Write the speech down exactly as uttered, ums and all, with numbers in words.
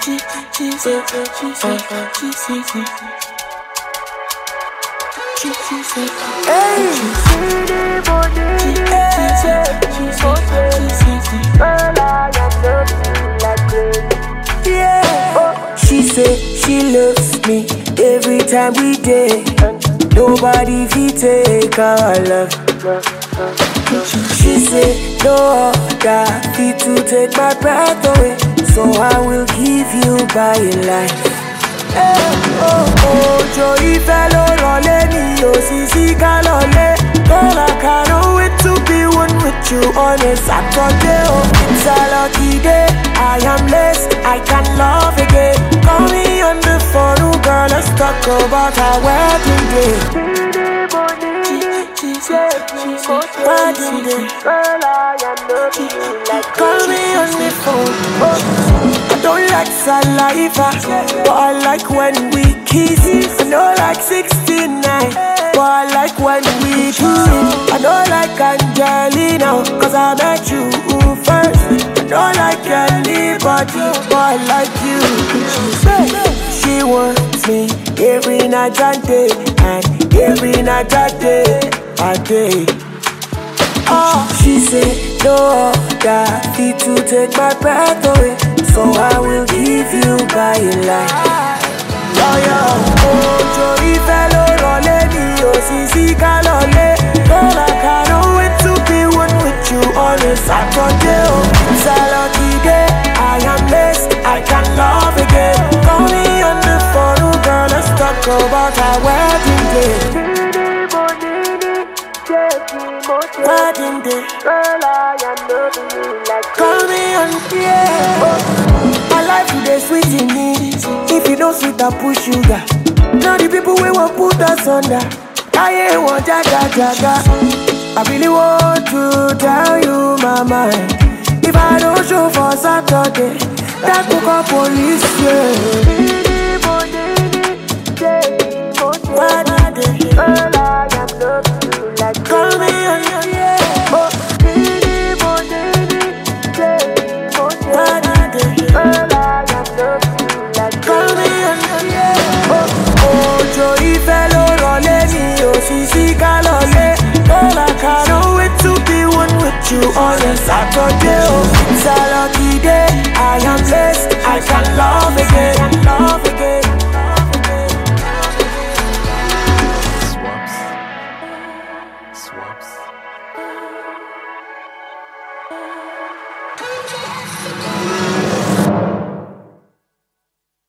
She said, she said, she said, she said, she said, hey, she said, she said, she said, girl, I am loving you like crazy. Yeah, she said she loves me every time we date. Nobody fi take our love. She said no other fit to take my breath away, so I will give you my life. Hey, oh, oh, Joey fellow role mi o sisi kalole. Girl, I can't wait to be one with you on a Saturday. Oh, it's a lucky day. I am blessed, I can love again. Call me on the phone, oh girl, let's talk about our wedding day. Wedding day. Girl, I am loving you like call me on the phone. Oh, I don't like saliva, but I like when we kiss. I don't like sixty-nine, but I like when we do it. I don't like Angelina, cause I met you first. I don't like anybody, but I like you. She wants me every night and day, and every night and day, a day. Oh, she said no other fit to take my breath away, so I will give you my life. Oh yeah, oh Joey fellow role mi o sisi kalole. Girl, I can't wait to be one with you on a Saturday. Oh, it's a lucky day. I am blessed, I can love again. Call me on the phone, oh girl, let's talk about our wedding day. Wedding day. Girl, I am loving you like call me on, yeah. Oh, my life today sweet in me. If you don't sweet, I push sugar. Now the people we won't put us under. I ain't want jaga jaga. I really want to tell you my mind. If I don't show for Saturday, that could call police, yeah. Wedding day. Girl, I am loving you like call me on, yeah. Oh, wedding day. Girl, I am loving you like call me on, yeah. Oh, oh, Joey fellow role mi o sisi kalole. Girl, I can't wait to be one with you on a Saturday. Oh, it's a lucky day. I am blessed, I can love again.